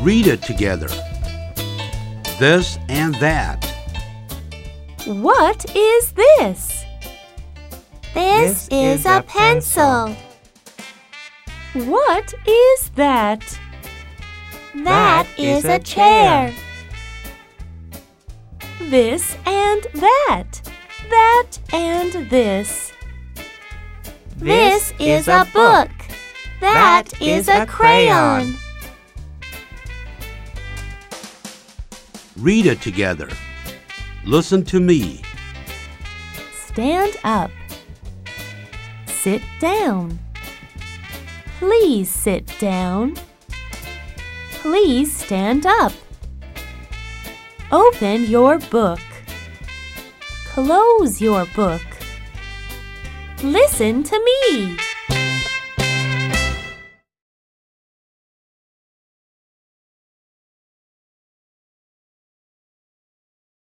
Read it together. This and that. What is this? This is a pencil. What is that? That is a chair. This and that. That and this. This is a book. That is a crayon. Read it together. Listen to me. Stand up. Sit down. Please sit down. Please stand up. Open your book. Close your book. Listen to me.